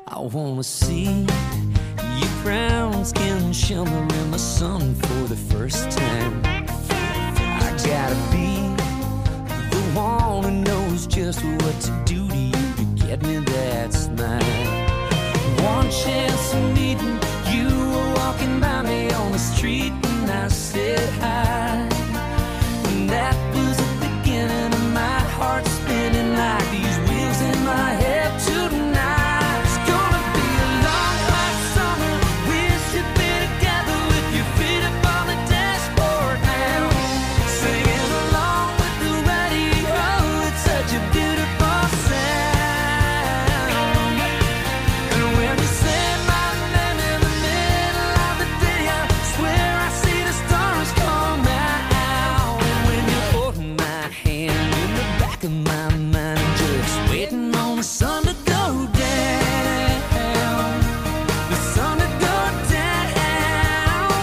I wanna see your brown skin shimmer in the sun for the first time. I gotta be the one who knows just what to do to you to get me that smile. One chance of meeting you were walking by me on the street and I said hi. And that was the beginning of my heart spinning like these wheels in my head tonight. It's gonna be a long hot summer. We should be together with your feet up on the dashboard now, singing along with the radio. It's such a beautiful sound. And when you say my name in the middle of the day, I swear I see the stars come out. And when you're holding my hand in the back of my mind, just waiting on the sun to go down, the sun to go down.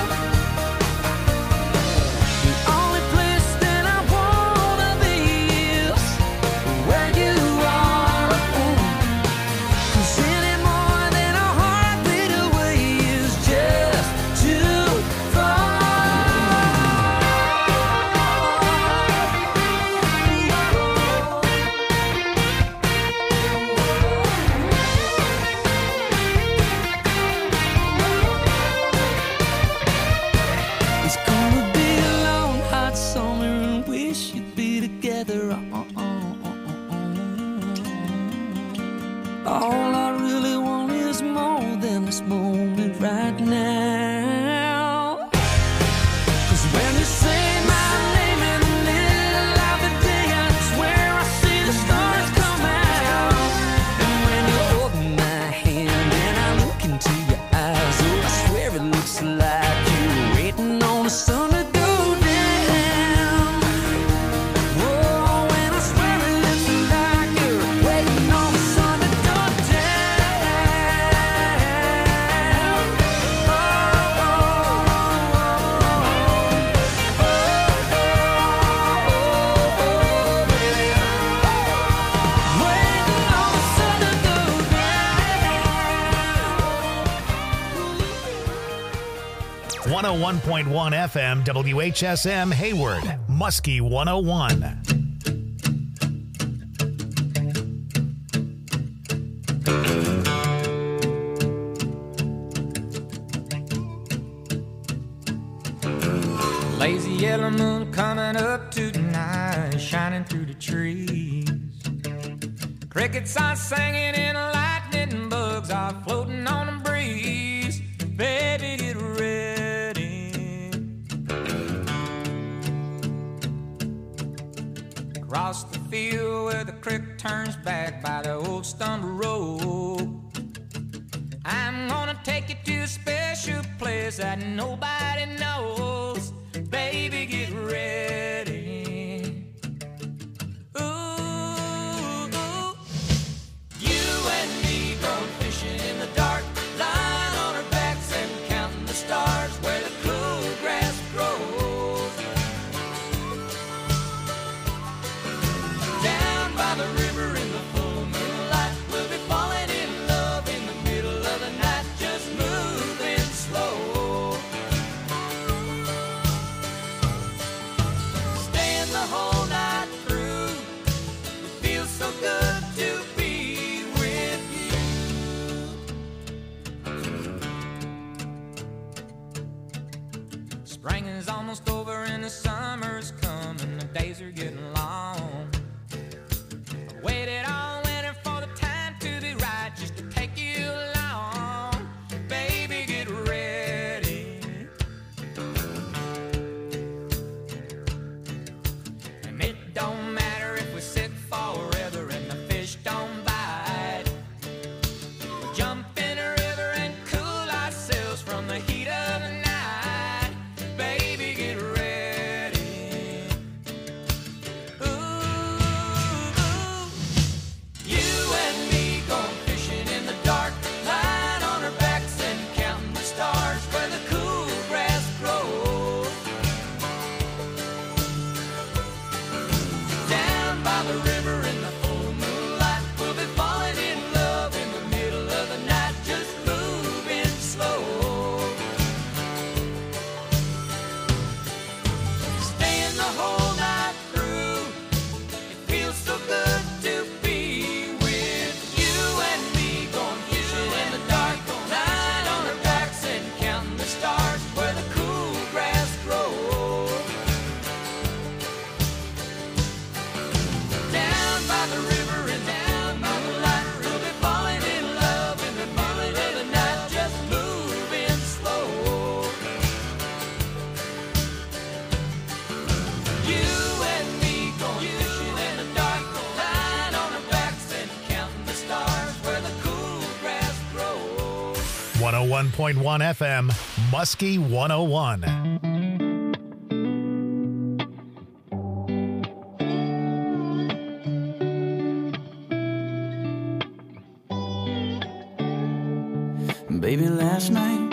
The only place that I wanna be is where you are. 'Cause any more than a heartbeat away is just too far. It's gonna be a long, hot summer and we should be together. All I really want is more than this moment right now. 'Cause when you say my name in the middle of the day, I swear I see the stars come out. And when you're holding my hand and I look into your eyes, oh, I swear it looks like you're waiting on the sun to go down. Whoa, and I swear it looks like you're waiting on the sun to go down. Oh, oh, waiting on the sun to go down. 101.1 FM WHSM Hayward, Muskie 101. Lazy yellow moon coming up tonight, shining through the trees. Crickets are singing and lightning bugs are floating on the breeze. Baby, get ready. Across the field where the creek turns back by the old stumble road, I'm gonna take you to a special place that nobody knows. Baby, get ready. Ooh, you and me going fishing in the dark, lying on our backs and counting the stars where the cool grass grows. Down by the river in the full moonlight, we'll be falling in love in the middle of the night, just moving slow. Staying the whole night through, it feels so good to be with you. Spring is almost over and the summer's coming, the days are getting long. I waited all winter for the time to be right, just to take you along. Baby, get ready. And it don't matter if we sit forever and the fish don't bite. We'll jump in a river and cool ourselves from the heat of the night. Baby, get ready. 101.1 FM, Muskie 101. Baby, last night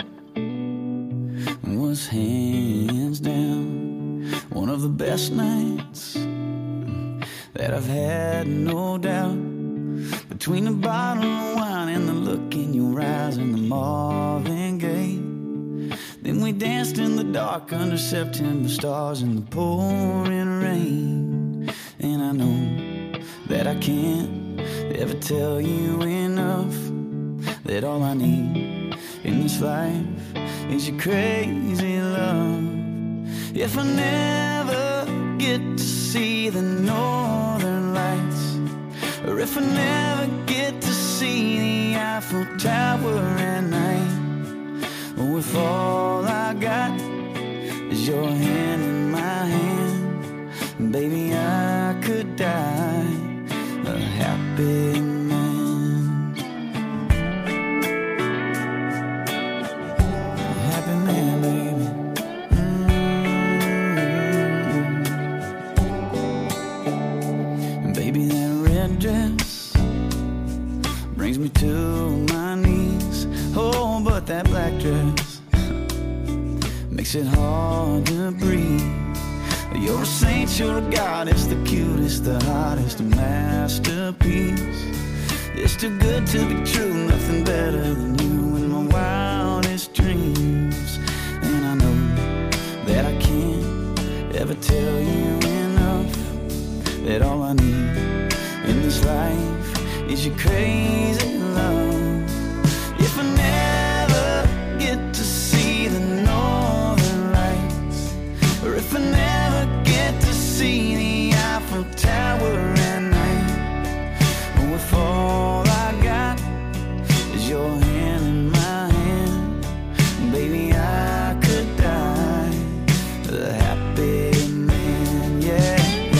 was hands down one of the best nights that I've had, no doubt. Between the bottle of wine and the look in your eyes and the Marvin Gaye, then we danced in the dark under September stars in the pouring rain. And I know that I can't ever tell you enough that all I need in this life is your crazy love. If I never get to see the northern lights, or if I never get to see the Eiffel Tower at night, or if all I got is your hand in my hand, baby, I could die a happy man. Brings me to my knees. Oh, but that black dress makes it hard to breathe. You're a saint, you're a goddess, the cutest, the hottest, a masterpiece. It's too good to be true, nothing better than you in my wildest dreams. And I know that I can't ever tell you enough that all I need in this life is your crazy love. If I never get to see the northern lights, or if I never get to see the Eiffel Tower at night, or if all I got is your hand in my hand, baby, I could die a happy man, yeah.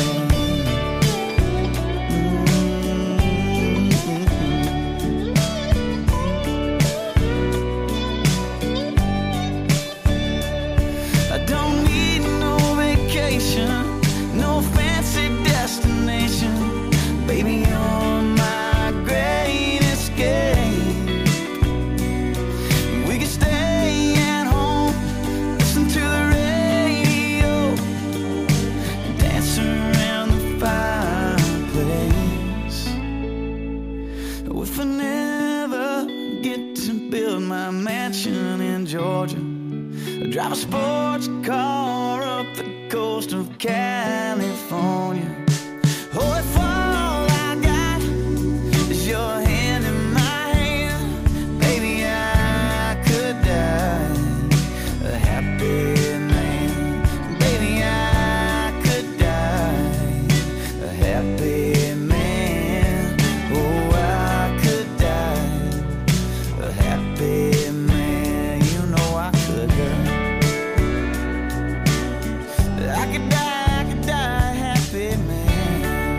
No fancy destination, baby, you're my great escape. We could stay at home, listen to the radio, dance around the fireplace. If I never get to build my mansion in Georgia, drive a sports car up the coast of California. Oh, if all I got is your hand in my hand, baby, I could die a happy man. Baby, I could die a happy man. Oh, I could die a happy man. You know I could die. I could die happy, man.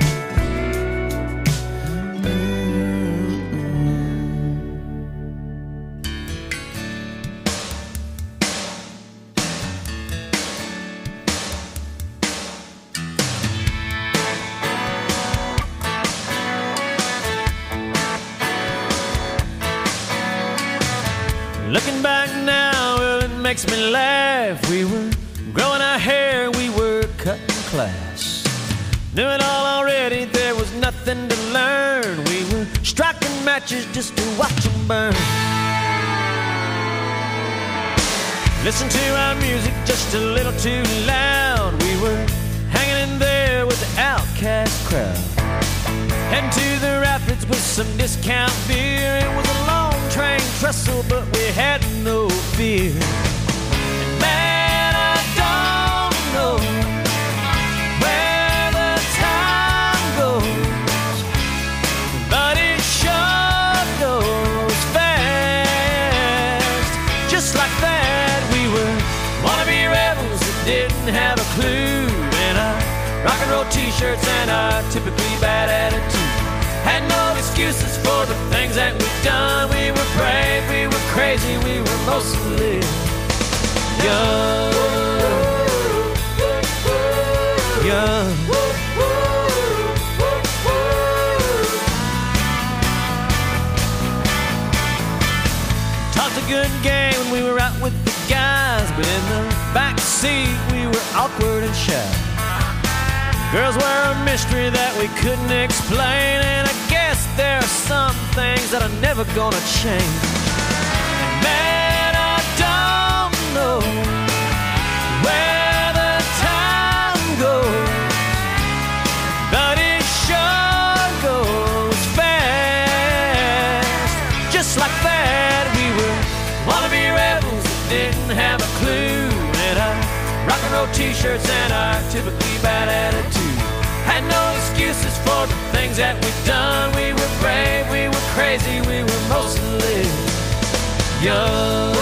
Looking back now, well, it makes me laugh. We were growing our hair, we were cutting class. Knew it all already, there was nothing to learn. We were striking matches just to watch them burn. Listen to our music just a little too loud. We were hanging in there with the outcast crowd. Heading to the rapids with some discount beer. It was a long train trestle, but we had no fear. And man, I don't know where the time goes, but it sure goes fast. Just like that, we were wannabe rebels that didn't have a clue. And our rock and roll t-shirts and our typically bad attitude had no excuses for the things that we've done. We were brave, we were crazy, crazy, we were mostly young. Young. Talked a good game when we were out with the guys, but in the back seat we were awkward and shy. Girls were a mystery that we couldn't explain, and I guess there are some things that are never gonna change. And man, I don't know where the time goes, but it sure goes fast. Just like that, we were wannabe rebels that didn't have a clue, and our rock and roll t-shirts and our typically bad attitude. Had no excuses for the things that we'd done. We were brave, we were crazy, we were mostly young.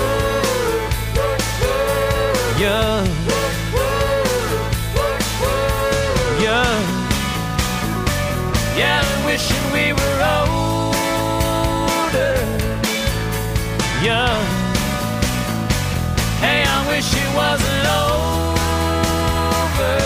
Young. Young. Yeah, I'm wishing we were older. Young. Hey, I wish it wasn't over.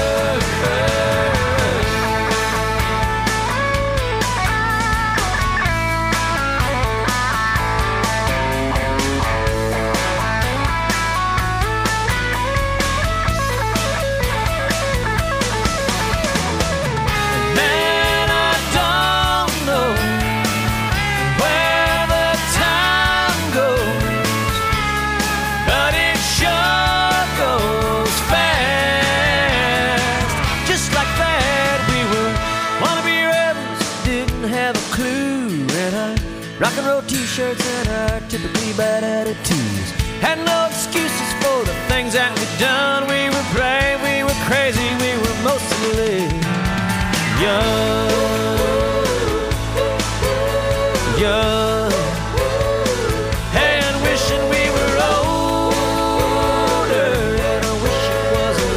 Rock and roll t-shirts and our typically bad attitudes. Had no excuses for the things that we'd done. We were brave, we were crazy, we were mostly young. Young. Hey, and wishing we were older, and I wish it wasn't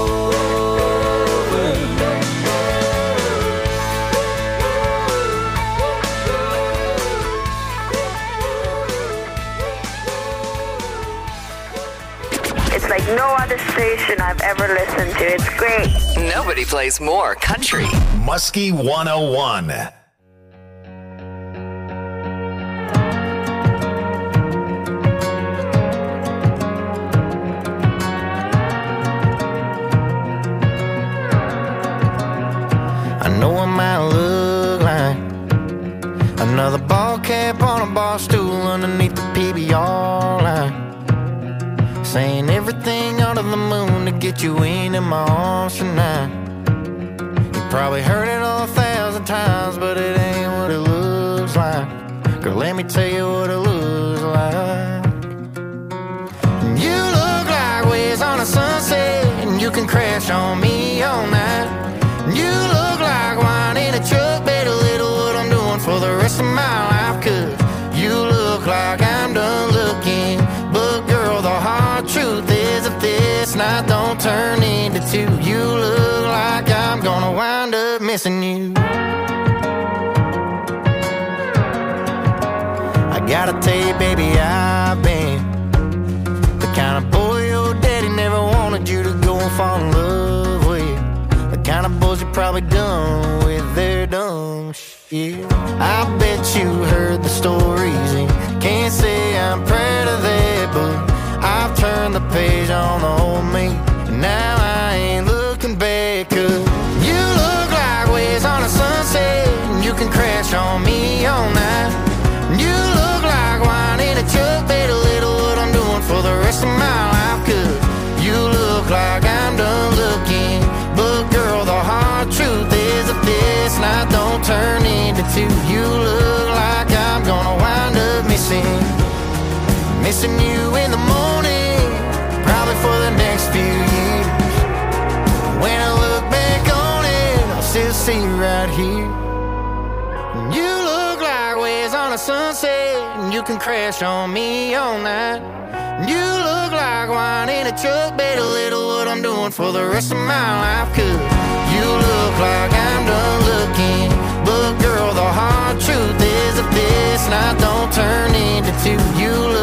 like no other station I've ever listened to. It's great. Nobody plays more country. Muskie 101. I know I might look like another ball cap on a bar stool underneath the PBR line, saying everything under the moon to get you into my arms tonight. You probably heard it 1,000 times, but it ain't what it looks like. Girl, let me tell you what it looks like. You look like waves on a sunset, and you can crash on me all night. You look like wine in a truck, better little what I'm doing for the rest of my life. Cause you look like I'm done looking, but girl, the hard truth is if this night don't turn into two, you look like I'm gonna wind up missing you. I gotta tell you, baby, I've been the kind of boy your daddy never wanted you to go and fall in love with, the kind of boys you probably done with their dumb shit. I bet you heard the stories and can't say I'm proud of that, but I've turned the page on the old me, and now I ain't looking back. Cause you look like waves on a sunset, and you can crash on me all night. You look like wine in a truck, better little what I'm doing for the rest of my life. Cause you look like I'm done looking, but girl, the hard truth is if this night don't turn into two, you look like I'm gonna wind up missing you in the morning, probably for the next few years. When I look back on it, I'll still see you right here. You look like waves on a sunset, and you can crash on me all night. You look like wine in a truck, better little what I'm doing for the rest of my life. Cause you look like I'm done looking, but girl, the hard truth is if this night don't turn into two, you look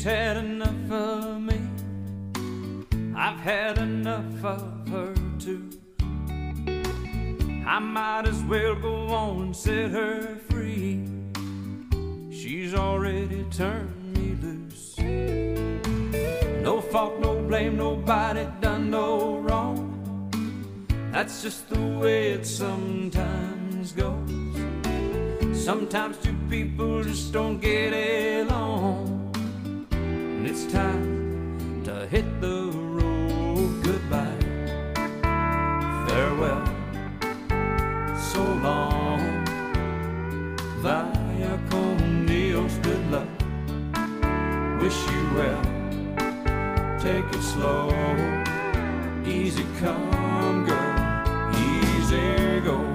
had enough of me. I've had enough of her too. I might as well go on and set her free. She's already turned me loose. No fault, no blame, nobody done no wrong. That's just the way it sometimes goes. Sometimes two people just don't get along, and it's time to hit the road. Goodbye, farewell, so long, vaya con Dios, good luck, wish you well, take it slow, easy come girl, easy go.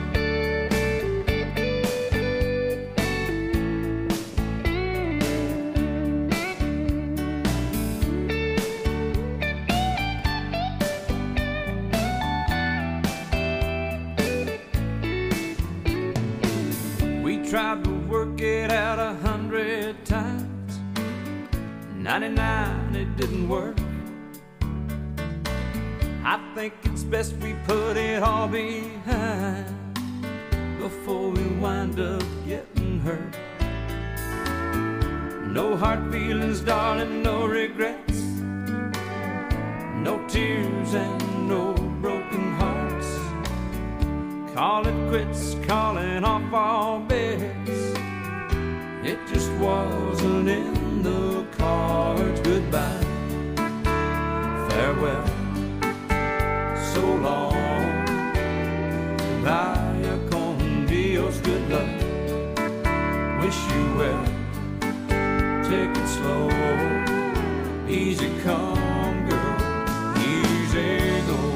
Tried to work it out 100 times, 99 it didn't work. I think it's best we put it all behind before we wind up getting hurt. No hard feelings, darling, no regrets, no tears and no broken hearts. Call it quits, calling off all bets. It just wasn't in the cards. Goodbye, farewell, so long, vaya con Dios, good luck, wish you well, take it slow, easy come girl, easy go.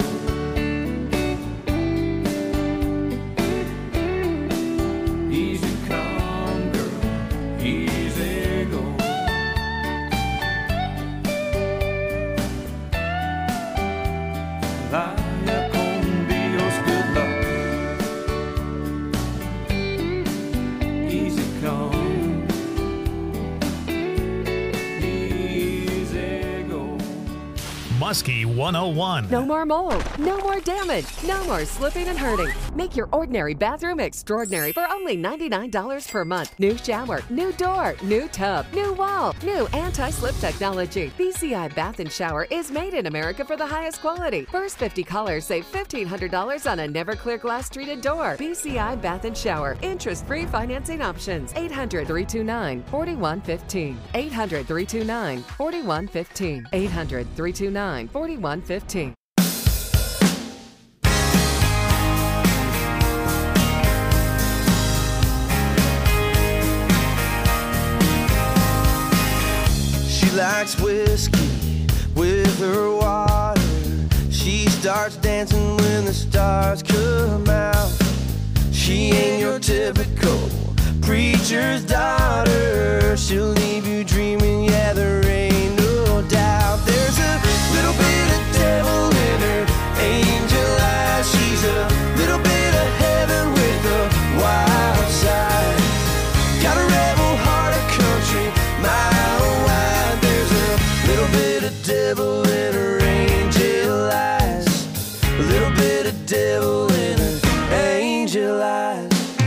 Muskie 101. No more mold, no more damage, no more slipping and hurting. Make your ordinary bathroom extraordinary for only $99 per month. New shower, new door, new tub, new wall, new anti-slip technology. BCI Bath and Shower is made in America for the highest quality. First 50 callers save $1,500 on a never clear glass treated door. BCI Bath and Shower. Interest-free financing options. 800-329-4115. 800-329-4115. 800-329-4115. She likes whiskey with her water. She starts dancing when the stars come out. She ain't your typical preacher's daughter. She'll leave you dreaming, yeah, there ain't no doubt. There's a little bit of devil in her angel eyes. She's a little bit of heaven with a wild side. Got a rebel heart, a country mile wide. There's a little bit of devil in her angel eyes. A little bit of devil in her angel eyes.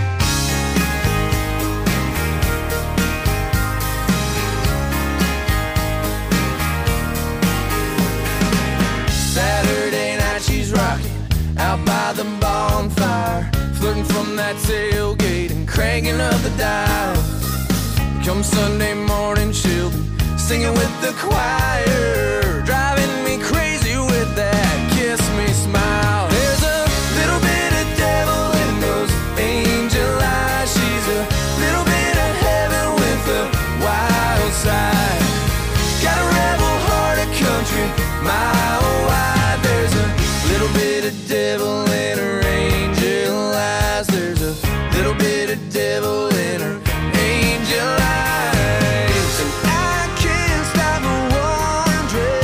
Saturday night she's rocking out by the bonfire, flirting from that tailgate and cranking up the dial. Come Sunday morning she'll be singing with the choir, driving me crazy with that kiss me smile. There's a little bit of devil in those angel eyes. She's a little bit of heaven with a wild side. Got a rebel heart, a country mile wide. There's a little bit of devil in her angel eyes. There's a little bit of devil in her angel eyes. And I can't stop wondering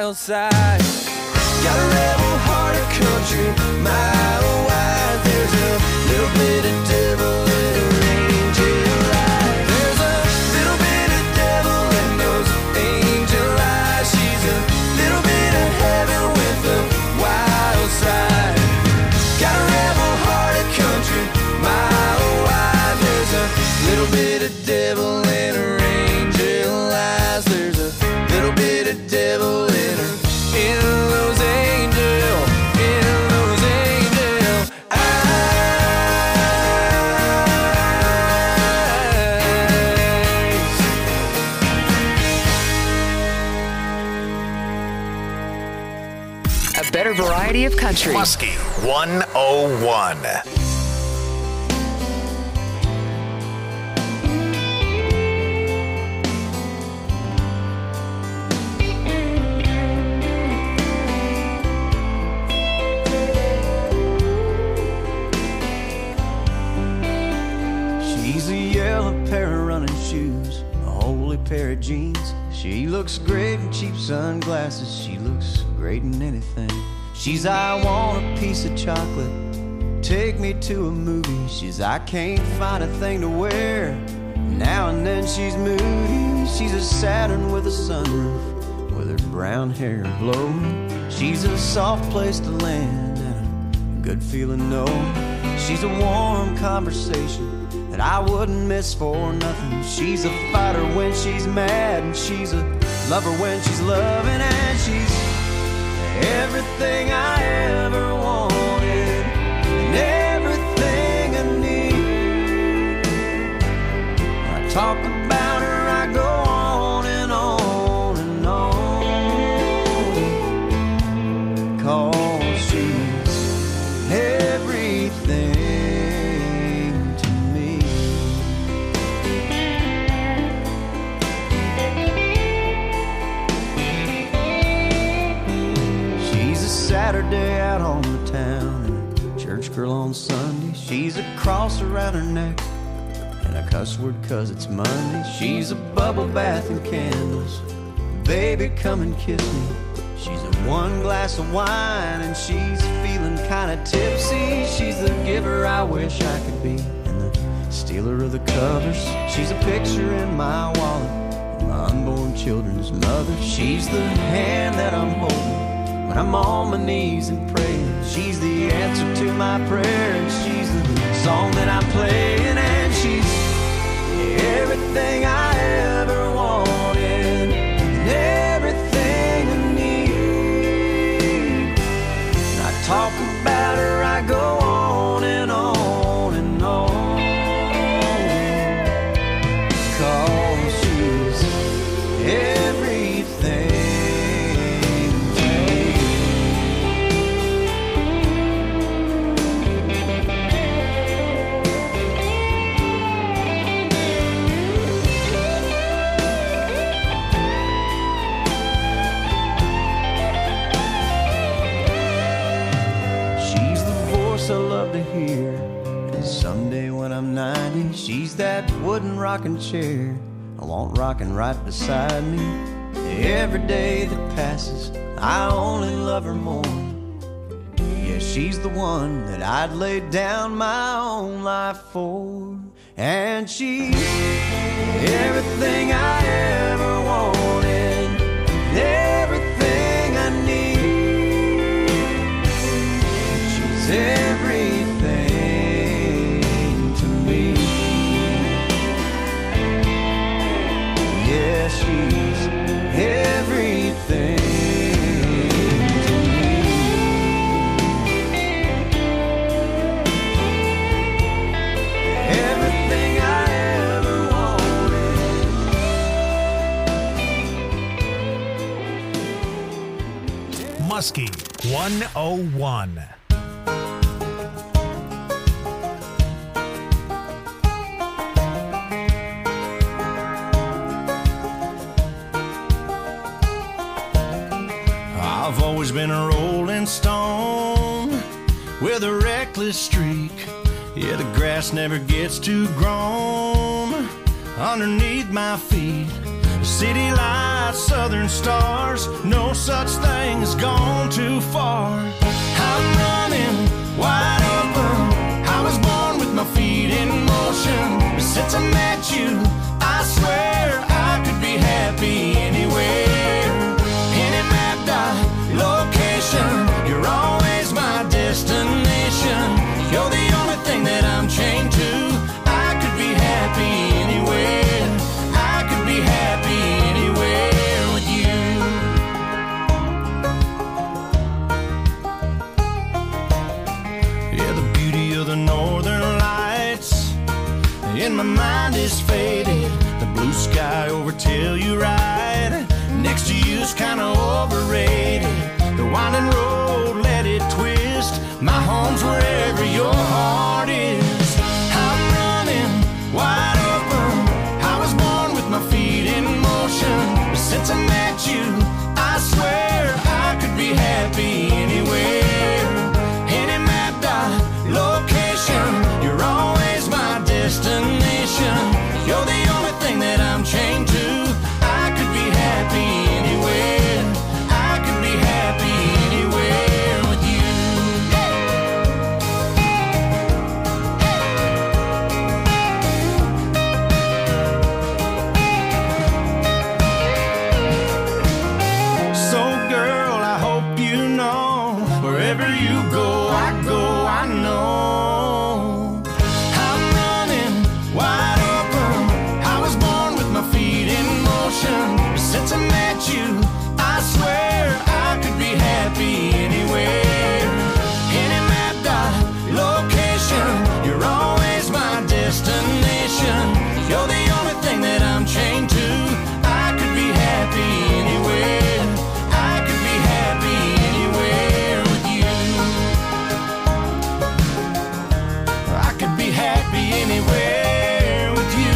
wild side. Got a rebel heart of country, my wife. There's a little bit of devil in her angel eyes. There's a little bit of devil in those angel eyes. She's a little bit of heaven with the wild side. Got a rebel heart of country, my wife. There's a little bit of devil in her angel eyes. There's a little bit of devil in her, in those angel eyes. A better variety of country. Muskie 101. She's a yellow pair of running shoes, a holy pair of jeans. She looks great in cheap sunglasses. She looks great in anything. She's I want a piece of chocolate, take me to a movie. She's I can't find a thing to wear. Now and then she's moody. She's a Saturn with a sunroof, with her brown hair blowing. She's a soft place to land and a good feeling no. She's a warm conversation that I wouldn't miss for nothing. She's a fighter when she's mad, and she's a lover when she's loving, and she's everything I ever wanted and everything I need. When I talk about her, I go on and on and on, 'cause she's everything to me. She's a Saturday out on the town and a church girl on Sunday. She's a cross around her neck and a cuss word 'cause it's Monday. She's a bubble bath and candles, baby come and kiss me. She's a one glass of wine and she's feeling kinda tipsy. She's the giver I wish I could be and the stealer of the covers. She's a picture in my wallet, my unborn children's mother. She's the hand that I'm holding when I'm on my knees and praying. She's the answer to my prayer, and she's the song that I'm playing, and she's everything I ever wanted and everything I need. When I talk about her, I go on and on and on, 'cause she's everything to me. She's the voice I love to hear, and someday when I'm 90, she's that wooden rocking chair I want rocking right beside me. Every day that passes, I only love her more. Yeah, she's the one that I'd lay down my own life for, and she's everything I ever wanted, everything I need. She's everything to me. Yeah, she's everything to me. Everything I ever wanted. Muskie 101. I've always been a rolling stone with a reckless streak. Yeah, the grass never gets too grown underneath my feet. City lights, southern stars, no such thing as gone too far. I'm running wide open. I was born with my feet in motion. Since I met you, I swear I could be happy anywhere. Any mapped out location, you're always my destination. You're the only thing that I'm chained to. I could be happy anywhere. I could be happy anywhere with you. Yeah, the beauty of the northern lights in my mind is faded. The blue sky over Telluride next to you's kinda overrated. The winding road, let it twist. My home's wherever your heart is. I'm running wide open. I was born with my feet in motion. Since I met you, I swear I could be happy anywhere. Any mapped out location, you're always my destination. You're the only thing that I'm chained to. I could be happy anywhere. I could be happy anywhere with you. So girl, I hope you know, wherever you go, I know. I'm running wide open. I was born with my feet in motion. Since I met you, I swear I could be happy anywhere. Any mapped out location, you're always my destination. You're the only thing that I'm chained to. I could be happy anywhere. I could be happy anywhere with you. I could be happy anywhere with you.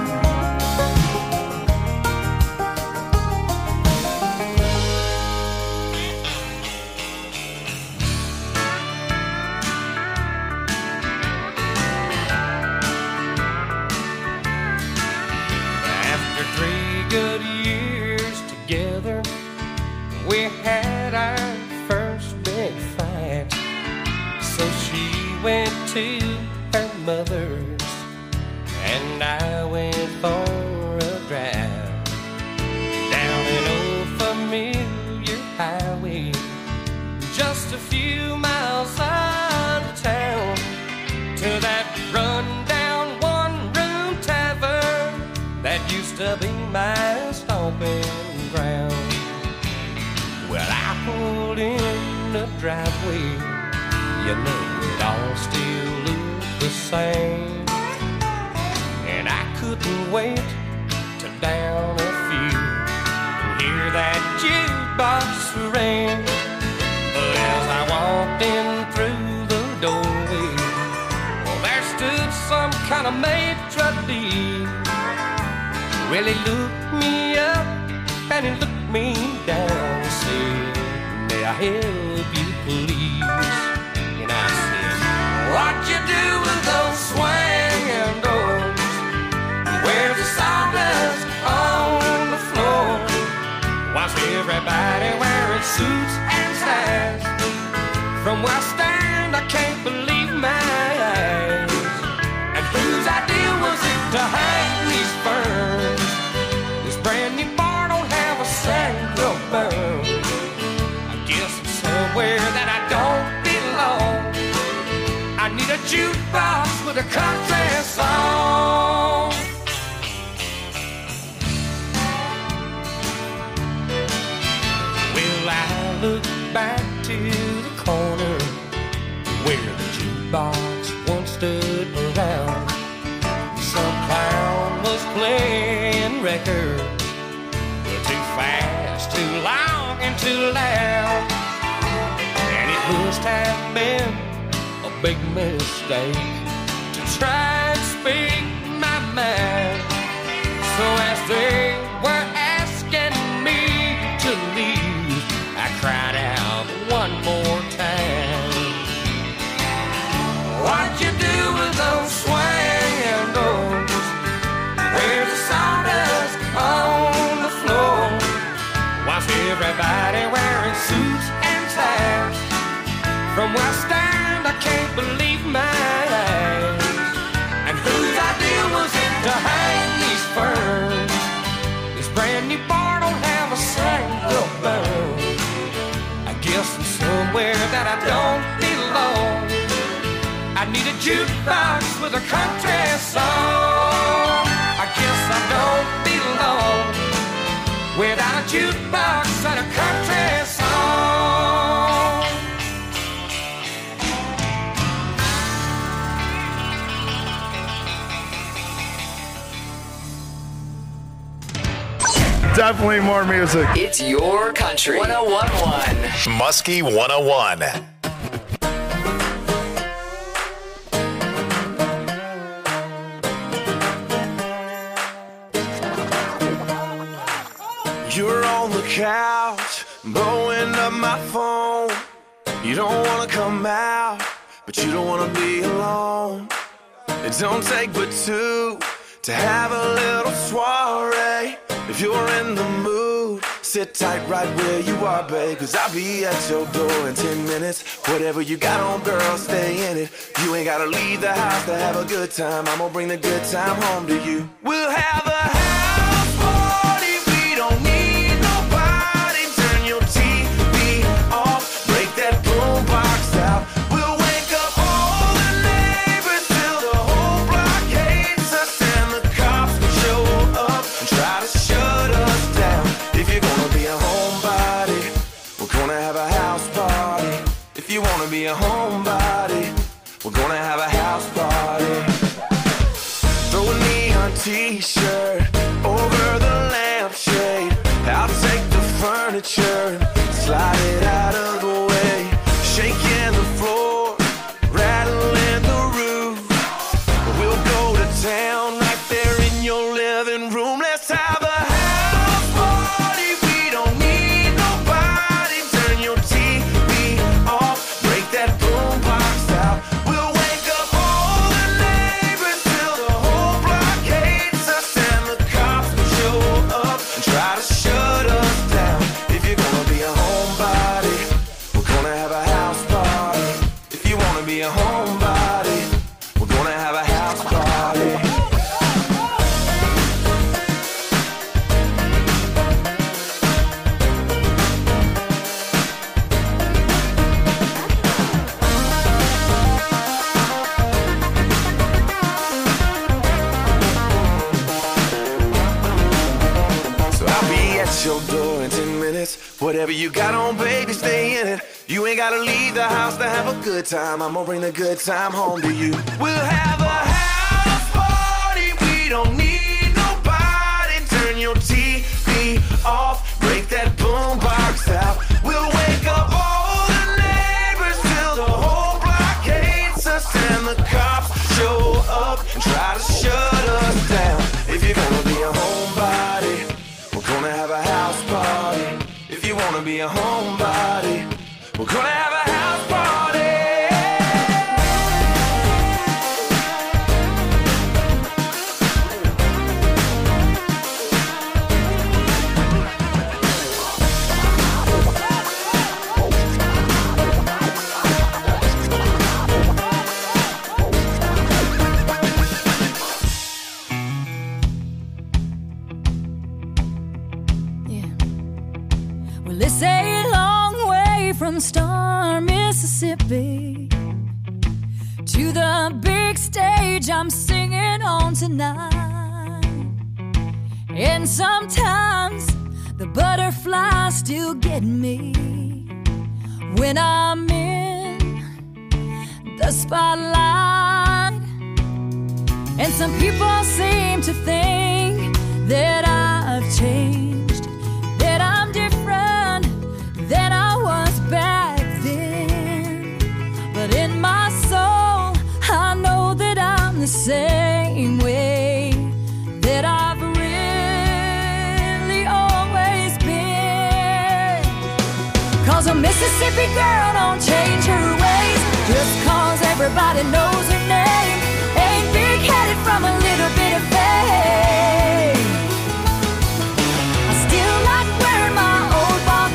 After 3 good years together, we had our first big fight. So she went to her mother's, and I went for a drive down an old familiar highway, just a few miles out of town, to that run-down one-room tavern that used to be my stomping ground. Well, I pulled in the driveway, you know it all still looked the same, and I couldn't wait to down a few and hear that jukebox ring. But as I walked in through the doorway, well, there stood some kind of maitre d'. Well, he looked me up and he looked me down and said, "May I help you, please?" And I said, "What you do with those swinging doors? Where's the sawdust on the floor? Why's everybody wearing suits and ties? From where I stand, I can't believe my eyes. And whose idea was it to hang these ferns? This brand new bar don't have a single burn. I guess I'm somewhere that I don't belong. I need a jukebox with a country song." Well, I look back to the corner where the jukebox once stood around. Some clown was playing records, too fast, too long, and too loud. And it must have been a big mistake to try and speak my mind. So as they were asking me to leave, I cried out one more time, "What you do with those swinging doors? Where's the sawdust on Everybody wearing suits and ties. From West End, I can't believe my eyes. And whose idea was it to hang these ferns? This brand new bar don't have a single burn. I guess I'm somewhere that I don't belong. I need a jukebox with a country song. I guess I don't belong without a jukebox and a country song. Definitely more music. It's your country. 101.1. Muskie 101. You're on the couch, blowing up my phone. You don't wanna come out, but you don't wanna be alone. It don't take but two to have a little soiree. If you're in the mood, sit tight right where you are, babe, 'cause I'll be at your door in 10 minutes. Whatever you got on, girl, stay in it. You ain't gotta leave the house to have a good time. I'm gonna bring the good time home to you. We'll have a house party. We don't need nobody. Turn your TV off. Break that boombox out. We'll wake up all the neighbors till the whole block hates us, and the cops show up and try to shut us down. If you're gonna be a homebody, we're gonna have a house party. If you wanna be a homebody, we're gonna have a house party. Throw a neon t-shirt over the lampshade. I'll take the furniture and slide it out of the way. Shaking the floor, rattling the roof. We'll go to town right there in your living room. Let's have a house party. We don't need nobody. Turn your TV off. Break that boombox out. We'll wake up all the neighbors till the whole block hates us, and the cops show up and try to shut us down. If you're gonna be a homebody, we're gonna have a house party. If you wanna be a homebody, we're gonna have a house party. So I'll be at your door in 10 minutes. Whatever you got on, baby, stay in it. You ain't gotta leave the house to have a good time. I'm gonna bring the good time home to you. We'll have a house party. We don't need nobody. Turn your TV off. Break that boombox out. We'll wake up all the neighbors till the whole block hates us, and the cops show up and try to shut us down. If you're gonna be a homebody, we're gonna have a house party. If you wanna be a homebody, we're gonna have a house party. Well, it's a long way from Star, Mississippi to the big stage I'm singing on tonight. And sometimes the butterflies still get me when I'm in the spotlight. And some people seem to think that I've changed, that I'm different than I was back then. But in my soul, I know that I'm the same way that I've really always been. 'Cause a Mississippi girl don't change her ways just 'cause everybody knows her name. Ain't big-headed from a little bit of fame. I still like wearing my old box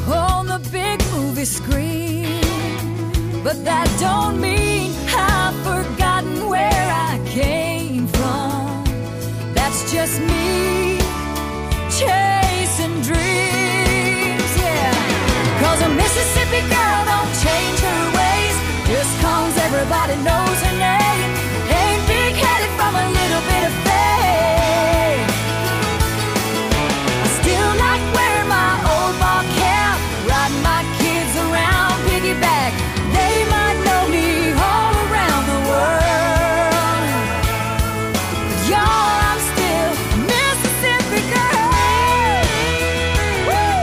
on the big movie screen. But that don't mean I've forgotten where I came from. That's just me chasing dreams, yeah. 'Cause a Mississippi girl don't change her ways just 'cause everybody knows her name. Ain't big-headed from a little bit of fame. I still like wearing my old ball cap, riding my kids around piggyback. They might know me all around the world. But y'all, I'm still a Mississippi girl. Woo!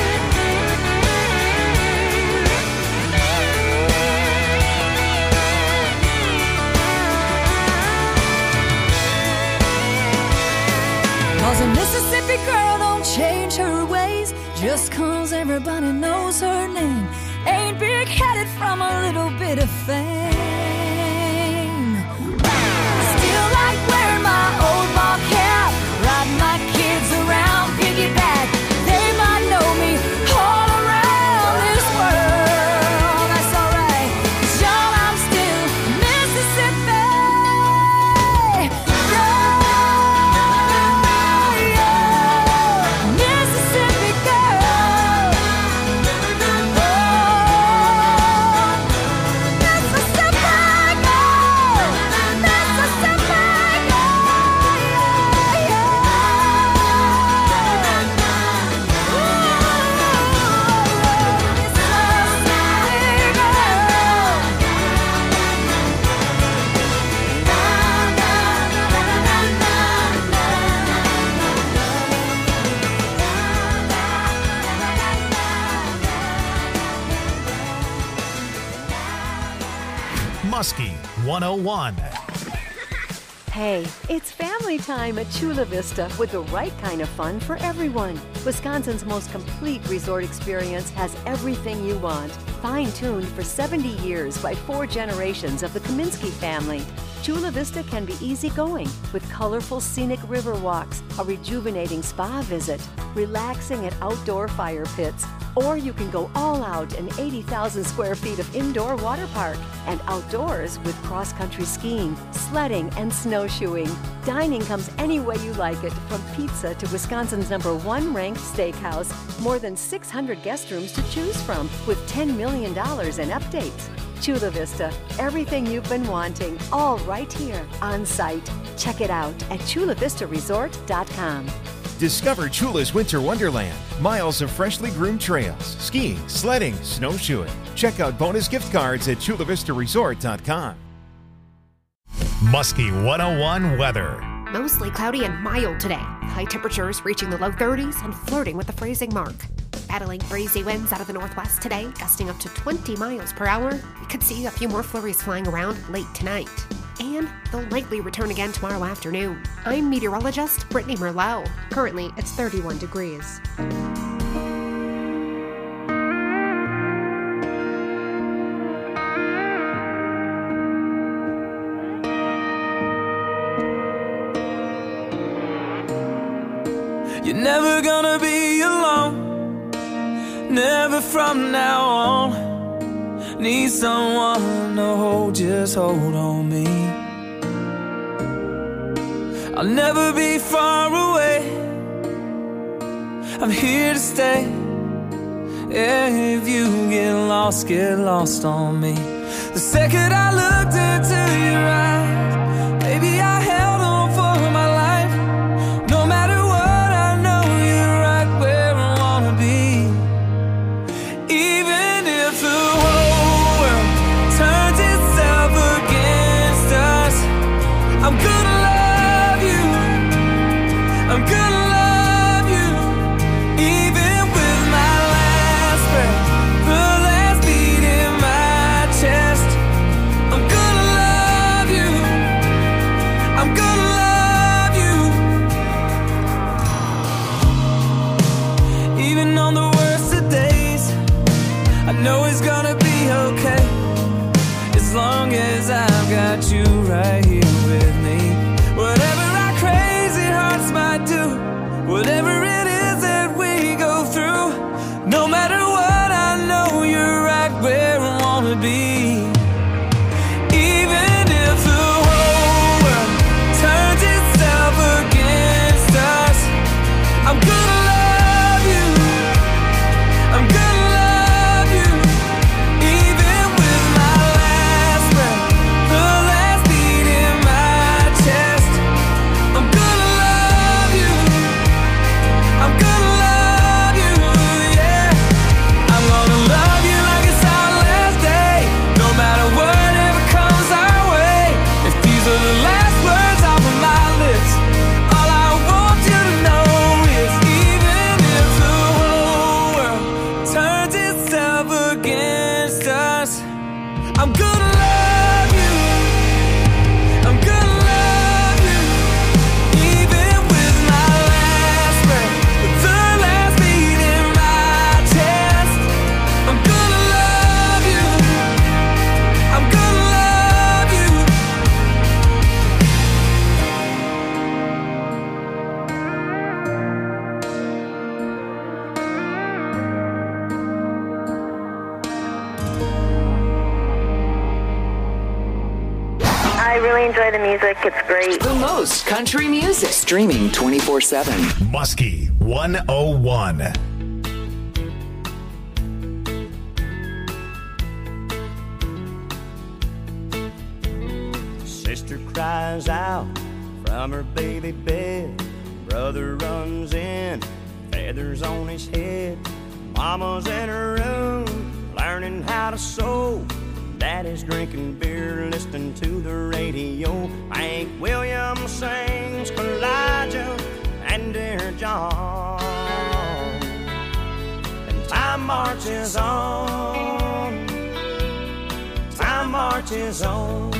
'Cause a Mississippi girl don't change her ways just 'cause everybody knows her name. Ain't big-headed from a little bit of fame. Still like wearing my old ball cap, riding my kids around piggyback. They might know me all around this world. That's alright, 'cause y'all, I'm still Mississippi girl. Mississippi girl. Muskie 101. Hey, it's family time at Chula Vista with the right kind of fun for everyone. Wisconsin's most complete resort experience has everything you want. Fine-tuned for 70 years by 4 generations of the Kaminsky family. Chula Vista can be easygoing with colorful scenic river walks, a rejuvenating spa visit, relaxing at outdoor fire pits, or you can go all out in 80,000 square feet of indoor water park and outdoors with cross-country skiing, sledding, and snowshoeing. Dining comes any way you like it, from pizza to Wisconsin's #1 ranked steakhouse. More than 600 guest rooms to choose from with $10 million in updates. Chula Vista, everything you've been wanting, all right here on site. Check it out at chulavistaresort.com. Discover Chula's Winter Wonderland. Miles of freshly groomed trails, skiing, sledding, snowshoeing. Check out bonus gift cards at chulavistaresort.com. Muskie 101 weather. Mostly cloudy and mild today. High temperatures reaching the low 30s and flirting with the freezing mark. Battling breezy winds out of the northwest today, gusting up to 20 miles per hour. We could see a few more flurries flying around late tonight. And they'll likely return again tomorrow afternoon. I'm meteorologist Brittany Merlot. Currently, it's 31 degrees. You're never gonna be alone, never from now on. Need someone to hold, just hold on me. I'll never be far away, I'm here to stay. If you get lost on me. The second I looked into your eyes, baby, I held on for my life. No matter what, I know you're right where I wanna be. Even if the whole world turns itself against us, I'm gonna love you, I'm gonna love you. Even with my last breath, the last beat in my chest, I'm gonna love you, I'm gonna love you. Even on the worst of days, I know it's gonna be okay, as long as I've got you right here with me. Whatever our crazy hearts might do, whatever it is that we go through, no matter what, I'm gonna love you. I'm gonna love you. Even with my last breath, with the last beat in my chest, I'm gonna love you. I'm gonna love you. I really enjoy the music. It's great. The most country music. Streaming 24/7. Muskie 101. Sister cries out from her baby bed. Brother runs in, feathers on his head. Mama's in her room, learning how to sew. Daddy's drinking beer, listening to the radio. Hank Williams sings Elijah and Dear John. And time marches on. Time marches on.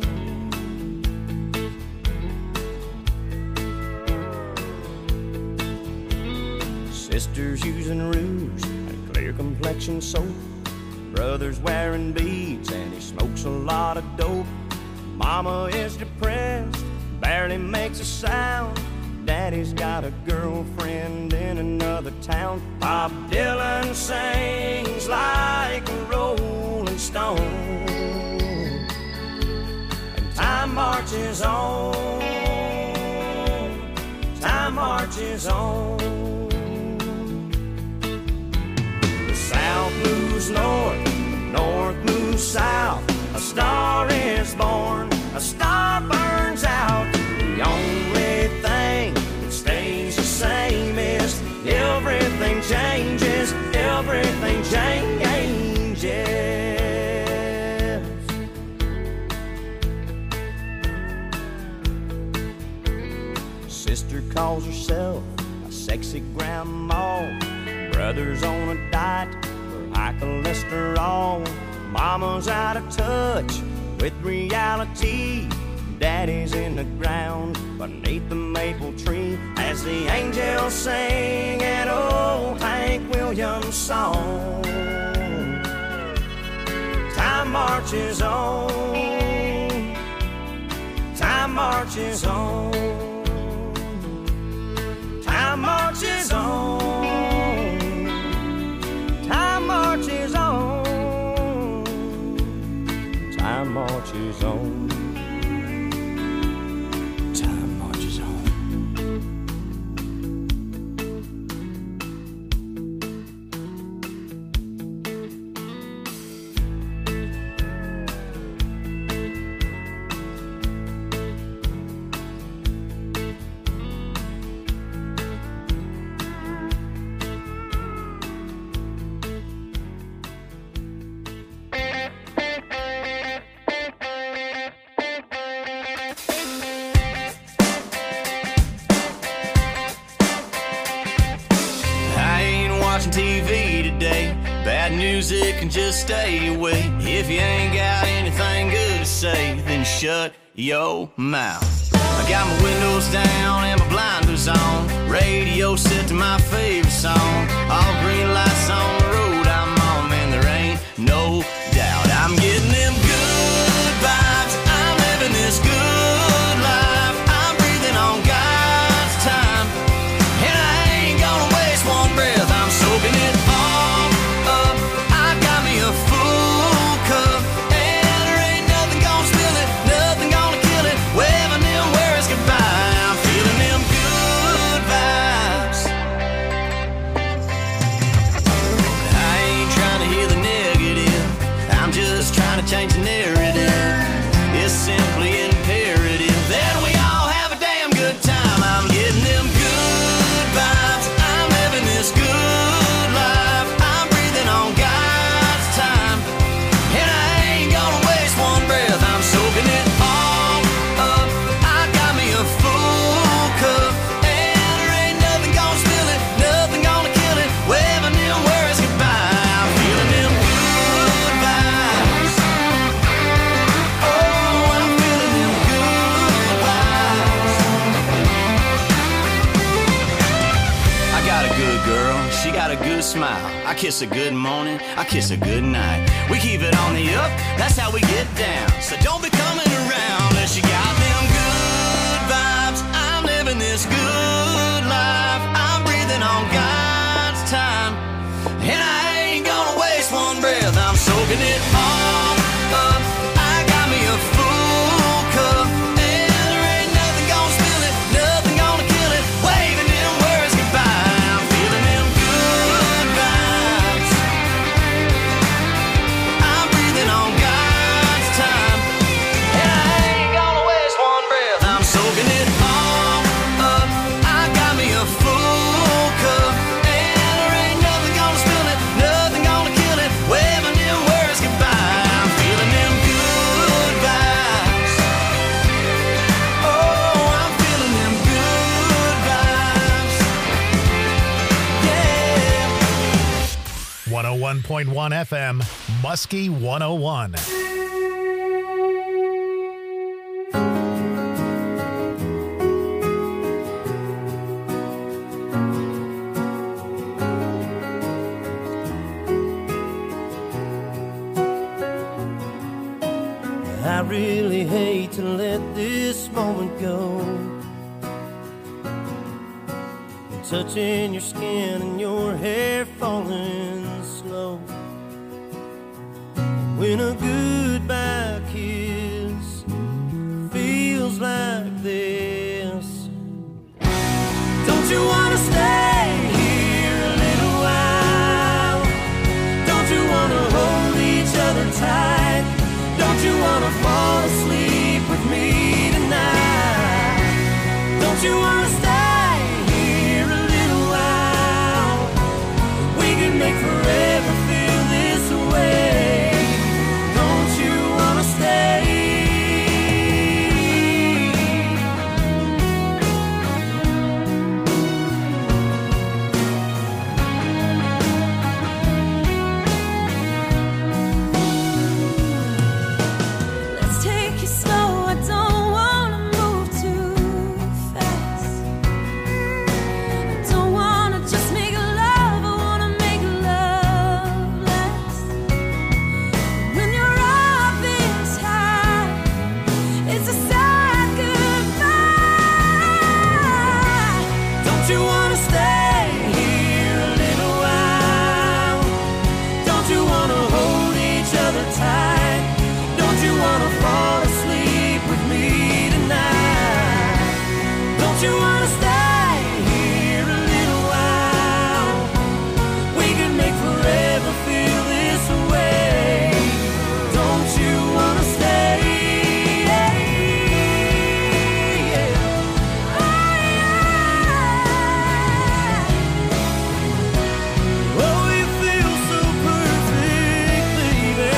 Sister's using rouge and clear complexion soap. Brother's wearing beads and he smokes a lot of dope. Mama is depressed, barely makes a sound. Daddy's got a girlfriend in another town. Bob Dylan sings like a rolling stone. And time marches on. Time marches on. South moves north, north moves south. A star is born, a star burns out. The only thing that stays the same is everything changes, everything changes. Sister calls herself a sexy grandma. Brother's on a diet for high cholesterol. Mama's out of touch with reality. Daddy's in the ground beneath the maple tree as the angels sing an old Hank Williams song. Time marches on. Time marches on. Time marches on. Time marches on. Time marches on. Time marches on. TV today. Bad music and just stay away. If you ain't got anything good to say, then shut your mouth. I got my windows down and my blinders on. Radio set to my favorite song. All green lights on the road I'm on, man, there ain't no doubt. I'm getting them good vibes. I'm living this good life. I'm breathing on God's time, and I ain't gonna waste one breath. I'm soaking it all up. I got me a full cup, and there ain't nothing gonna spill it, nothing gonna kill it. Waving them words goodbye. I'm feeling them good vibes. I ain't trying to hear the negative. I'm just trying to change the narrative. It's simply imperative that we all have a damn good time. I'm getting them good vibes. I'm living this good life. I'm breathing on God's time, and I ain't gonna waste one breath. I'm soaking it all up. I got me a full cup, and there ain't nothing gonna spill it, nothing gonna kill it. Waving them words goodbye. I'm feeling them good vibes. smile. I kiss a good morning, I kiss a good night. We keep it on the up, that's how we get down. So don't be coming around unless you got them good vibes. I'm living this good life. I'm breathing on God's time, and I ain't gonna waste one breath. I'm soaking it all up. I got me a full cup, and there ain't nothing gonna spill it, nothing gonna kill it. Waving them words goodbye. I'm feeling them good vibes. I'm breathing on God's time, and I ain't gonna waste one breath. I'm soaking it all up. I got me a full cup, and there ain't nothing gonna spill it, nothing gonna kill it. Waving them words goodbye. I'm feeling them good vibes. Oh, I'm feeling them good vibes. Yeah. 101.1 FM, Muskie 101. I really hate to let this moment go. Touching your skin and your hair falling slow. When a goodbye kiss feels like this. Don't you wanna stay here a little while? Don't you wanna hold each other tight? Don't you wanna fall asleep with me tonight? Don't you wanna stay here a little while? We can make forever feel this way. Don't you wanna stay? Let's take it slow, I don't wanna move too fast. I don't wanna just make love, I wanna make love last. When you're up this high, it's a sad goodbye. Don't you wanna stay here a little while? Don't you wanna hold each other tight? Don't you wanna fall asleep with me tonight? Don't you wanna stay here a little while? We can make forever feel this way. Don't you wanna stay? Oh, you feel so perfect, baby.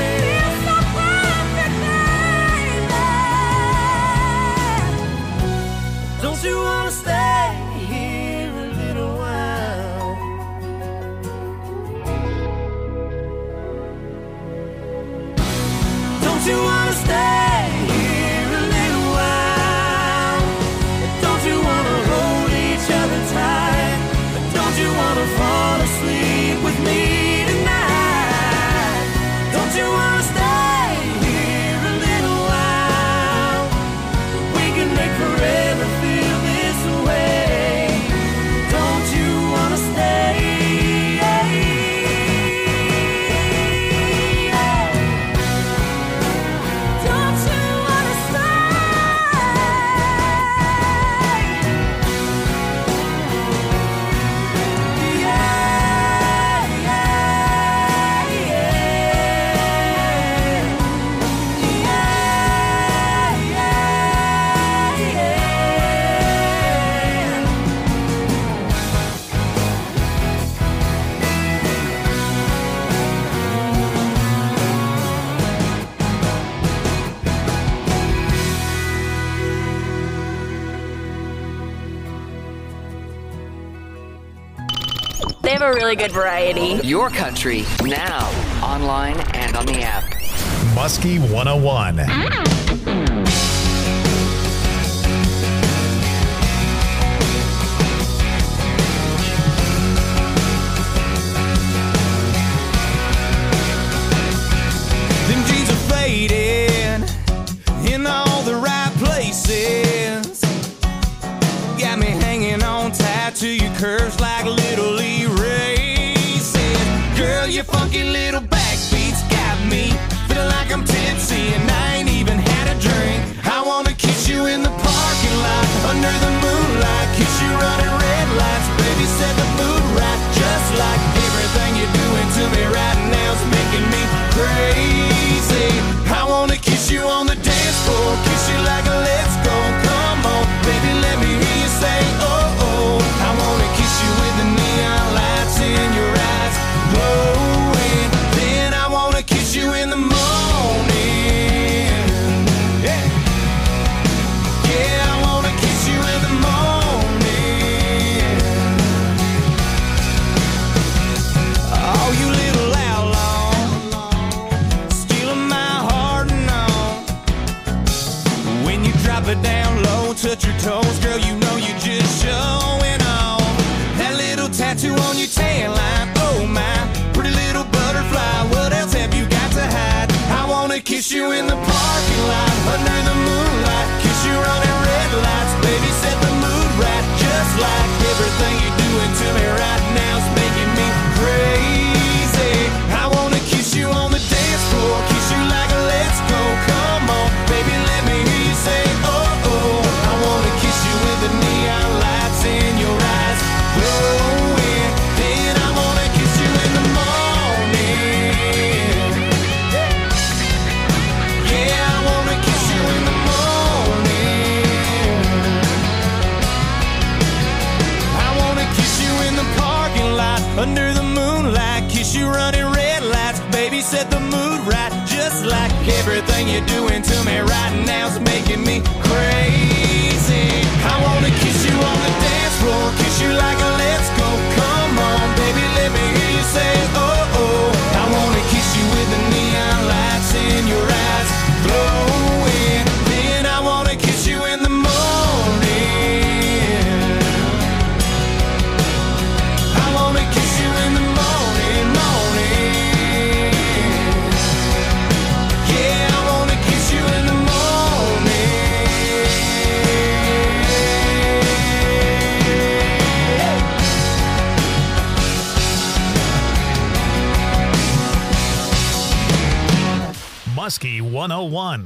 Don't you wanna stay here a little while? Don't you wanna stay here a little while? Don't you wanna hold each other tight? Don't you wanna fall asleep with me tonight? Don't you wanna stay here a little while? We can make forever feel this way. Don't you wanna stay? Don't you wanna stay? Yeah, yeah, They have a really good variety. Your country, now, online and on the app. Muskie 101. your funky little backbeats got me feeling like I'm tipsy and I ain't even had a drink. I wanna kiss you in the parking lot, under the moonlight, kiss you running red lights, baby, set the mood right, just like everything you're doing to me right now is making me crazy. I wanna kiss you on the dance floor, kiss you like a let's go, come on, baby, let me hear you say oh oh. I wanna kiss you with the neon lights in your eyes glowing, then I wanna kiss you in the morning. Yeah, yeah, I wanna kiss you in the morning. Oh, you little outlaw, stealing my heart and all. When you drop it down low, touch your toes, girl, you know you just showing off. That little tattoo on your tan line, oh my, pretty little butterfly, what else have you got to hide? I wanna kiss you in the parking lot, under the moonlight, kiss you running red lights, baby, set the mood right, just like everything you're doing to me right now is making me crazy. I wanna kiss you on the dance floor, kiss you like a let's go, come on, baby, let me hear you say oh oh. I wanna kiss you with the neon lights in your eyes glowing, then I wanna kiss you in the morning. Yeah, I wanna kiss you in the morning. I wanna kiss you in the parking lot, under the moonlight, kiss you running red lights, baby, set the mood right, just like everything you're doing to me right now is making me crazy. I wanna kiss you on the dance floor, kiss you like a let's go, come on, baby, let me hear you say oh oh. I wanna kiss you with the neon lights in your eyes glowing, then I wanna kiss you in the morning. I wanna kiss you in the morning, morning. Yeah, I wanna kiss you in the morning. Muskie 101.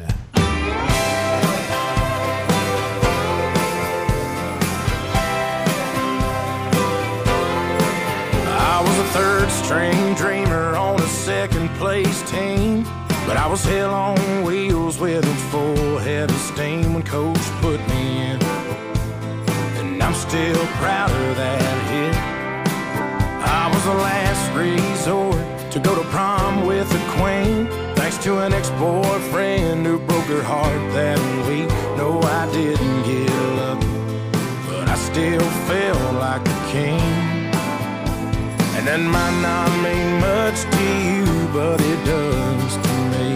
I was a third string dreamer on a second place team, but I was hell on wheels with a full head of steam when coach put me in, and I'm still proud of that hit. I was the last resort to go to prom with the queen, thanks to an ex-boyfriend who broke her heart that week. No, I didn't get lucky, but I still felt like a king. And that might not mean much to you, but it does to me.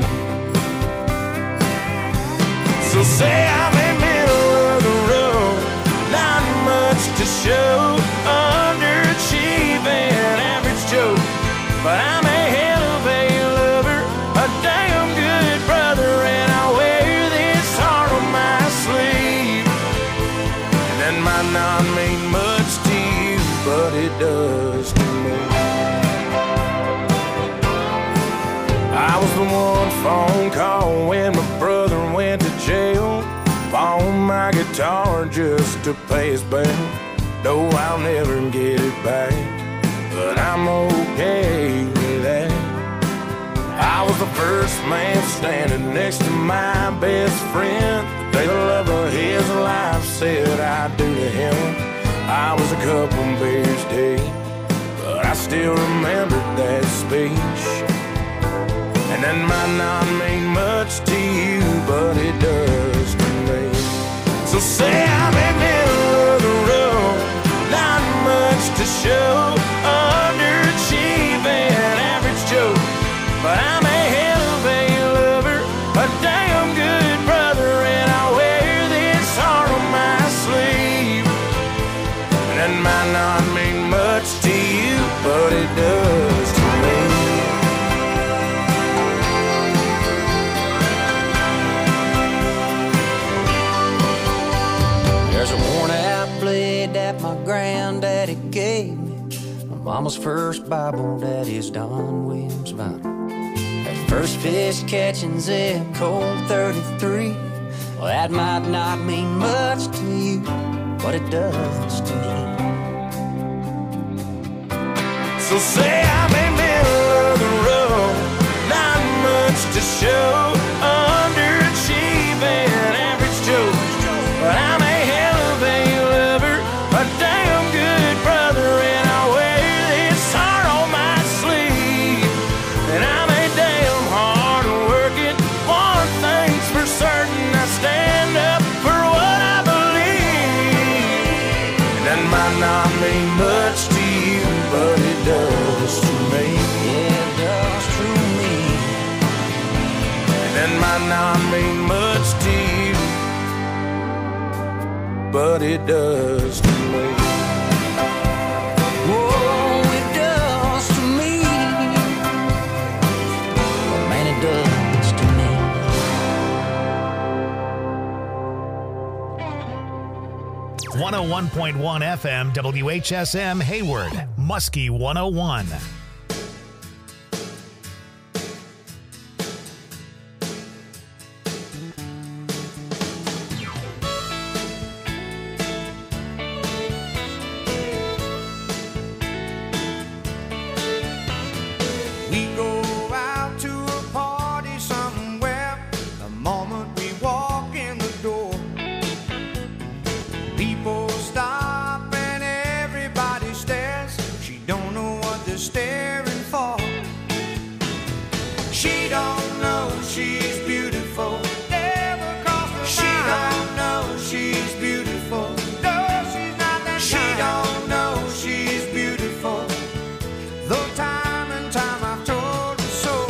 So say I'm in middle of the road, not much to show, underachieving, average Joe, but I'm a hell of a lover, a damn good brother, and I wear this heart on my sleeve. And that might not mean much to you, but it does to me. I was the one phone call when my brother went to jail, pawned my guitar just to pay his bail. No, I'll never get it back, but I'm okay with that. I was the first man standing next to my best friend, the day the love of his life said I do to him. I was a couple beers deep, but I still remember that speech. And that might not mean much to you, but it does to me. So say I'm in middle of the road, not much to show, underachieving, average Joe, but I'm a hell of a lover, a damn good brother, and I wear this heart on my sleeve. And that might not mean much to you, but it does to me. Mama's first Bible, Daddy's Don Williams vinyl. That first fish catching's at Cold 33. Well, that might not mean much to you, but it does to me. So say I'm in middle of the road, not much to show, underachieving average Joe. But I'm a hell of a lover, a damn good brother, and I wear this heart on my sleeve. And I'm a damn hard working, one thing's for certain, I stand up for what I believe. And that might not mean much to you, but it does to me. Yeah, it does to me. And that might not mean much to you, but it does to me. Oh, it does to me. Oh, man, it does to me. 101.1 FM WHSM Hayward, Muskie 101. We go out to a party somewhere. The moment we walk in the door, people stop and everybody stares. She don't know what they're staring for. She don't know she's beautiful. Never crossed her mind. She don't know she's beautiful. No, she's not that kind. She don't know she's beautiful. Though time and time I've told her so.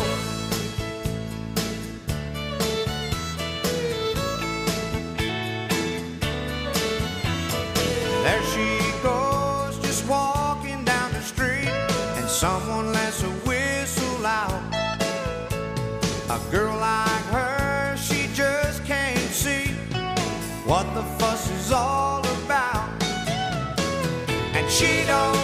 There she goes, just walking down the street, and someone lets a whistle out. A girl like her, she just can't see what the fuss is all about. And she don't